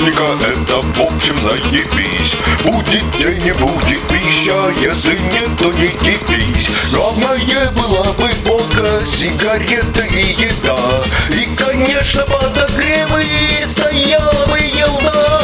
праздника это в общем заебись. Будет день, не будет пища, если нет, то не кипись. Главное была бы водка, сигареты и еда. И, конечно, подогревы, стояла бы елда.